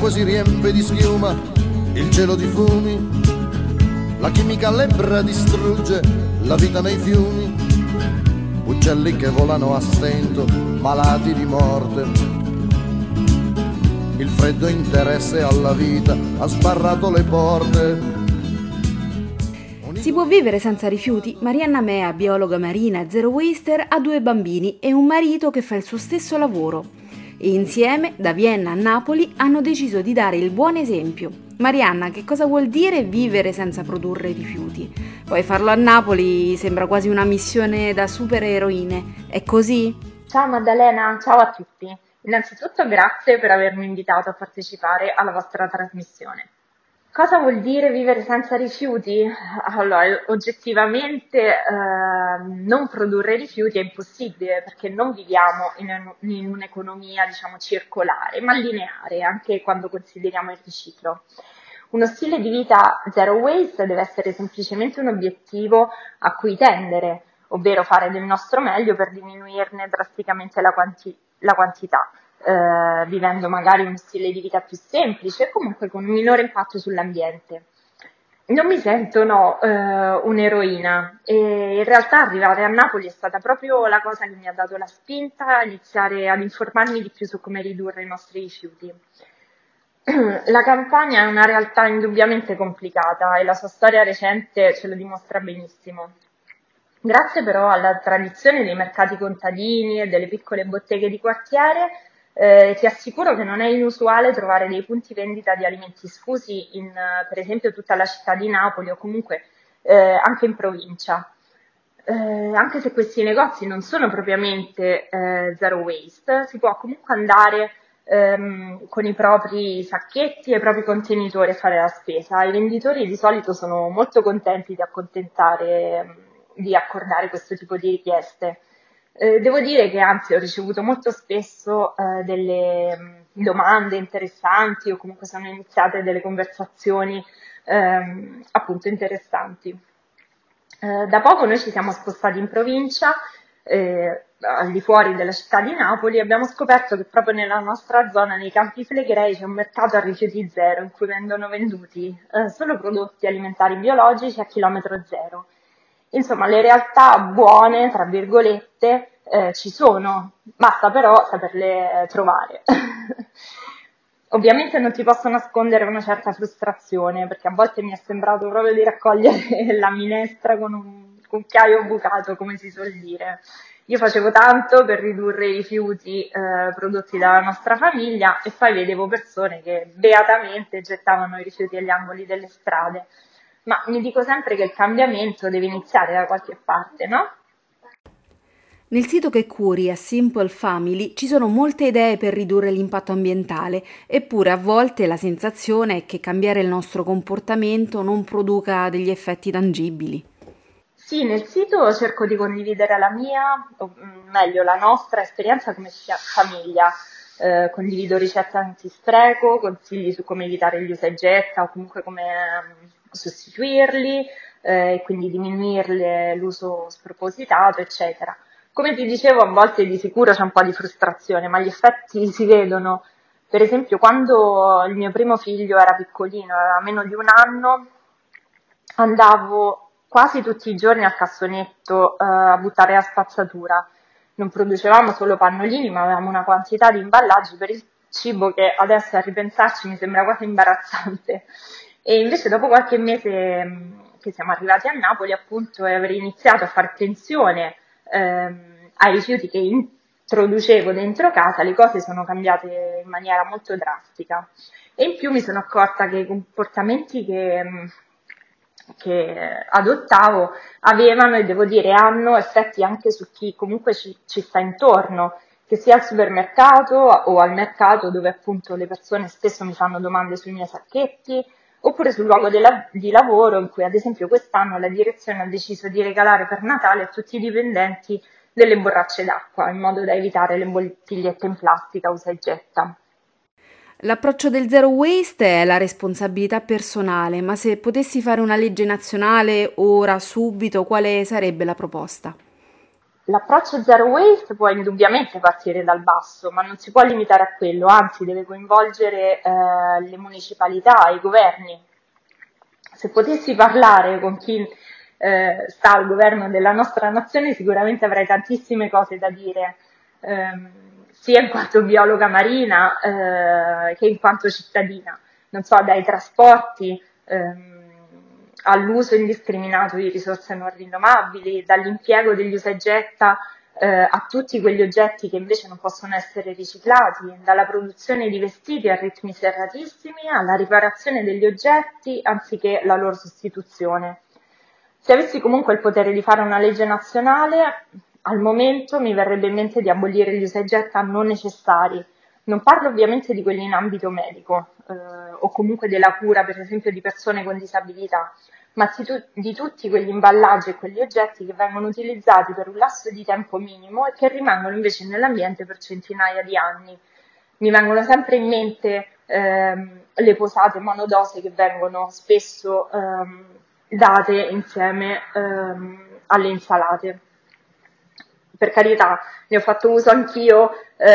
l'acqua si riempie di schiuma, il cielo di fumi, la chimica lebbra distrugge la vita nei fiumi, uccelli che volano a stento, malati di morte. Il freddo interesse alla vita ha sbarrato le porte. Si può vivere senza rifiuti? Marianna Mea, biologa marina e zero waster, ha 2 bambini e un marito che fa il suo stesso lavoro. E insieme, da Vienna a Napoli, hanno deciso di dare il buon esempio. Marianna, che cosa vuol dire vivere senza produrre rifiuti? Poi farlo a Napoli sembra quasi una missione da supereroine. È così? Ciao Maddalena, ciao a tutti. Innanzitutto grazie per avermi invitato a partecipare alla vostra trasmissione. Cosa vuol dire vivere senza rifiuti? Allora, oggettivamente non produrre rifiuti è impossibile perché non viviamo in un'economia, diciamo, circolare, ma lineare, anche quando consideriamo il riciclo. Uno stile di vita zero waste deve essere semplicemente un obiettivo a cui tendere, ovvero fare del nostro meglio per diminuirne drasticamente la quantità. Vivendo magari uno stile di vita più semplice e comunque con un minore impatto sull'ambiente. Non mi sento un'eroina e in realtà arrivare a Napoli è stata proprio la cosa che mi ha dato la spinta a iniziare ad informarmi di più su come ridurre i nostri rifiuti. La Campania è una realtà indubbiamente complicata e la sua storia recente ce lo dimostra benissimo. Grazie però alla tradizione dei mercati contadini e delle piccole botteghe di quartiere, ti assicuro che non è inusuale trovare dei punti vendita di alimenti sfusi in, per esempio, tutta la città di Napoli o comunque anche in provincia. Anche se questi negozi non sono propriamente zero waste, si può comunque andare con i propri sacchetti e i propri contenitori a fare la spesa. I venditori di solito sono molto contenti di accordare questo tipo di richieste. Devo dire che anzi ho ricevuto molto spesso delle domande interessanti o comunque sono iniziate delle conversazioni appunto interessanti. Da poco noi ci siamo spostati in provincia, al di fuori della città di Napoli, e abbiamo scoperto che proprio nella nostra zona, nei Campi Flegrei, c'è un mercato a rifiuti zero in cui vengono venduti solo prodotti alimentari biologici a chilometro zero. Insomma, le realtà buone, tra virgolette, ci sono, basta però saperle trovare. Ovviamente non ti posso nascondere una certa frustrazione, perché a volte mi è sembrato proprio di raccogliere la minestra con un cucchiaio bucato, come si suol dire. Io facevo tanto per ridurre i rifiuti prodotti dalla nostra famiglia e poi vedevo persone che beatamente gettavano i rifiuti agli angoli delle strade. Ma mi dico sempre che il cambiamento deve iniziare da qualche parte, no? Nel sito che curi, a Simple Family, ci sono molte idee per ridurre l'impatto ambientale, eppure a volte la sensazione è che cambiare il nostro comportamento non produca degli effetti tangibili. Sì, nel sito cerco di condividere la mia, o meglio la nostra esperienza come famiglia. Condivido ricette antispreco, consigli su come evitare gli usa e getta o comunque come sostituirli, e quindi diminuirle l'uso spropositato, eccetera. Come ti dicevo, a volte di sicuro c'è un po' di frustrazione, ma gli effetti si vedono. Per esempio, quando il mio primo figlio era piccolino, aveva meno di un anno, andavo quasi tutti i giorni al cassonetto a buttare la spazzatura. Non producevamo solo pannolini, ma avevamo una quantità di imballaggi per il cibo che adesso a ripensarci mi sembra quasi imbarazzante. E invece dopo qualche mese che siamo arrivati a Napoli, appunto, e aver iniziato a fare attenzione ai rifiuti che introducevo dentro casa, le cose sono cambiate in maniera molto drastica. E in più mi sono accorta che i comportamenti che adottavo avevano e devo dire hanno effetti anche su chi comunque ci sta intorno, che sia al supermercato o al mercato dove appunto le persone spesso mi fanno domande sui miei sacchetti, oppure sul luogo di lavoro in cui ad esempio quest'anno la direzione ha deciso di regalare per Natale a tutti i dipendenti delle borracce d'acqua in modo da evitare le bottigliette in plastica usa e getta. L'approccio del zero waste è la responsabilità personale, ma se potessi fare una legge nazionale ora, subito, quale sarebbe la proposta? L'approccio zero waste può indubbiamente partire dal basso, ma non si può limitare a quello, anzi deve coinvolgere le municipalità, i governi. Se potessi parlare con chi sta al governo della nostra nazione, sicuramente avrei tantissime cose da dire, sia in quanto biologa marina che in quanto cittadina. Non so, dai trasporti all'uso indiscriminato di risorse non rinnovabili, dall'impiego degli usa e getta a tutti quegli oggetti che invece non possono essere riciclati, dalla produzione di vestiti a ritmi serratissimi alla riparazione degli oggetti anziché la loro sostituzione. Se avessi comunque il potere di fare una legge nazionale, al momento mi verrebbe in mente di abolire gli usa e getta non necessari. Non parlo ovviamente di quelli in ambito medico o comunque della cura, per esempio, di persone con disabilità, ma di tutti quegli imballaggi e quegli oggetti che vengono utilizzati per un lasso di tempo minimo e che rimangono invece nell'ambiente per centinaia di anni. Mi vengono sempre in mente le posate monodose che vengono spesso date insieme alle insalate. Per carità, ne ho fatto uso anch'io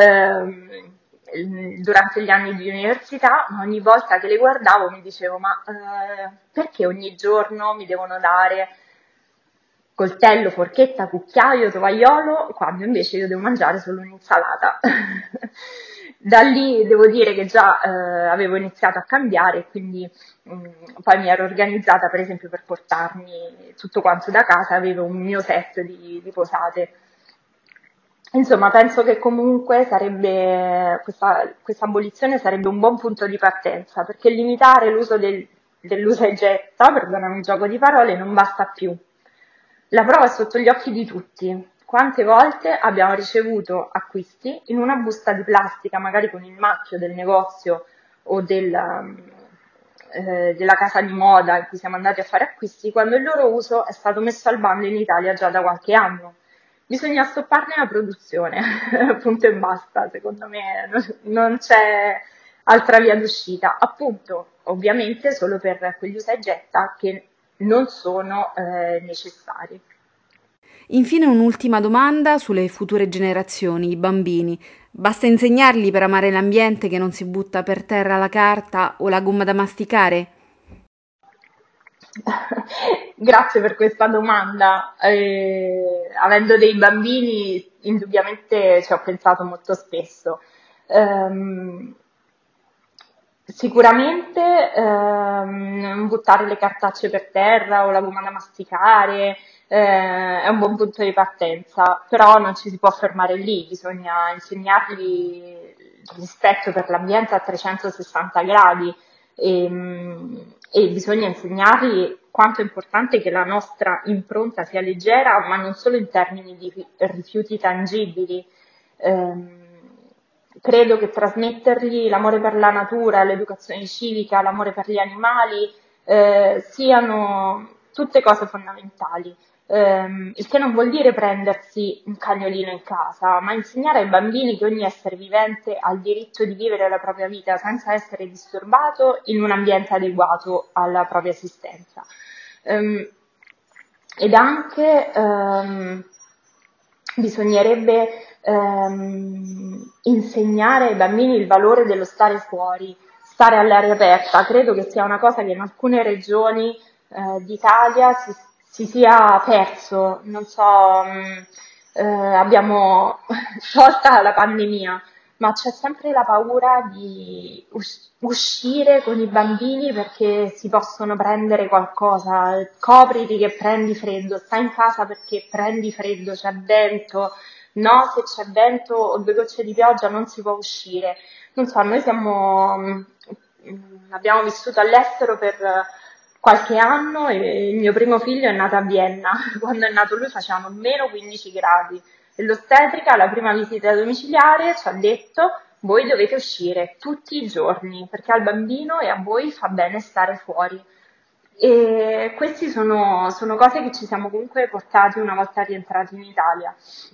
durante gli anni di università, ma ogni volta che le guardavo mi dicevo, ma perché ogni giorno mi devono dare coltello, forchetta, cucchiaio, tovagliolo, quando invece io devo mangiare solo un'insalata? Da lì devo dire che già avevo iniziato a cambiare, quindi poi mi ero organizzata per esempio per portarmi tutto quanto da casa, avevo un mio set di posate. Insomma, penso che comunque questa abolizione sarebbe un buon punto di partenza, perché limitare l'uso dell'usa e getta, perdonami il gioco di parole, non basta più. La prova è sotto gli occhi di tutti. Quante volte abbiamo ricevuto acquisti in una busta di plastica, magari con il marchio del negozio o della casa di moda in cui siamo andati a fare acquisti, quando il loro uso è stato messo al bando in Italia già da qualche anno. Bisogna stopparne la produzione, punto e basta, secondo me non c'è altra via d'uscita, appunto, ovviamente solo per quegli usa e getta che non sono necessari. Infine un'ultima domanda sulle future generazioni, i bambini. Basta insegnargli per amare l'ambiente che non si butta per terra la carta o la gomma da masticare? Grazie per questa domanda. Avendo dei bambini, indubbiamente ci ho pensato molto spesso. Sicuramente non buttare le cartacce per terra o la gomma da masticare è un buon punto di partenza, però non ci si può fermare lì, bisogna insegnargli il rispetto per l'ambiente a 360 gradi e bisogna insegnargli quanto è importante che la nostra impronta sia leggera, ma non solo in termini di rifiuti tangibili. Credo che trasmettergli l'amore per la natura, l'educazione civica, l'amore per gli animali siano tutte cose fondamentali. Il che non vuol dire prendersi un cagnolino in casa, ma insegnare ai bambini che ogni essere vivente ha il diritto di vivere la propria vita senza essere disturbato in un ambiente adeguato alla propria esistenza. Ed anche bisognerebbe insegnare ai bambini il valore dello stare fuori, stare all'aria aperta. Credo che sia una cosa che in alcune regioni d'Italia si sia perso. Non so, abbiamo tolta la pandemia, ma c'è sempre la paura di uscire con i bambini perché si possono prendere qualcosa. Copriti che prendi freddo, stai in casa perché prendi freddo, c'è vento. No, se c'è vento o 2 gocce di pioggia non si può uscire. Non so, noi abbiamo vissuto all'estero per qualche anno e il mio primo figlio è nato a Vienna. Quando è nato lui facevano meno 15 gradi e l'ostetrica alla prima visita domiciliare ci ha detto: voi dovete uscire tutti i giorni perché al bambino e a voi fa bene stare fuori. E queste sono cose che ci siamo comunque portati una volta rientrati in Italia.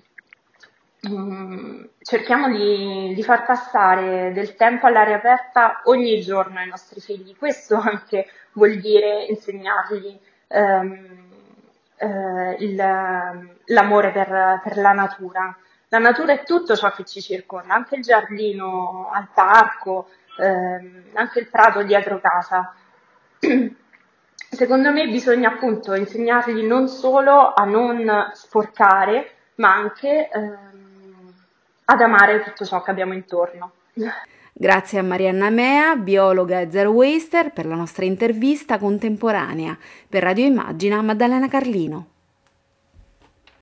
Cerchiamo di far passare del tempo all'aria aperta ogni giorno ai nostri figli. Questo anche vuol dire insegnargli l'amore per la natura. La natura è tutto ciò che ci circonda, anche il giardino al parco, anche il prato dietro casa. Secondo me bisogna appunto insegnargli non solo a non sporcare, ma anche ad amare tutto ciò che abbiamo intorno. Grazie a Marianna Mea, biologa e zero waster, per la nostra intervista contemporanea. Per Radio Immagina, Maddalena Carlino.